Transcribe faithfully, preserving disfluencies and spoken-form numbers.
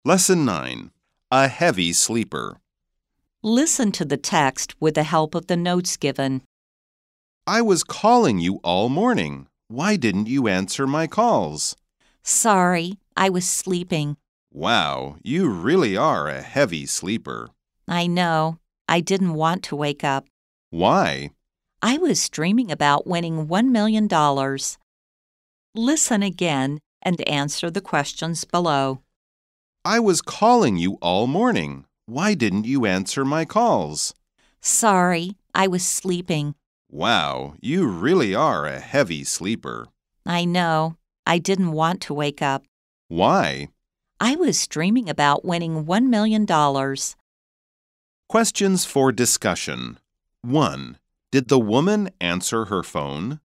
Lesson nine. A heavy sleeper. Listen to the text with the help of the notes given. I was calling you all morning. Why didn't you answer my calls? Sorry, I was sleeping. Wow, you really are a heavy sleeper. I know. I didn't want to wake up. Why? I was dreaming about winning one million dollars. Listen again and answer the questions below. I was calling you all morning. Why didn't you answer my calls? Sorry, I was sleeping. Wow, you really are a heavy sleeper. I know. I didn't want to wake up. Why? I was dreaming about winning one million dollars. Questions for discussion. one. Did the woman answer her phone?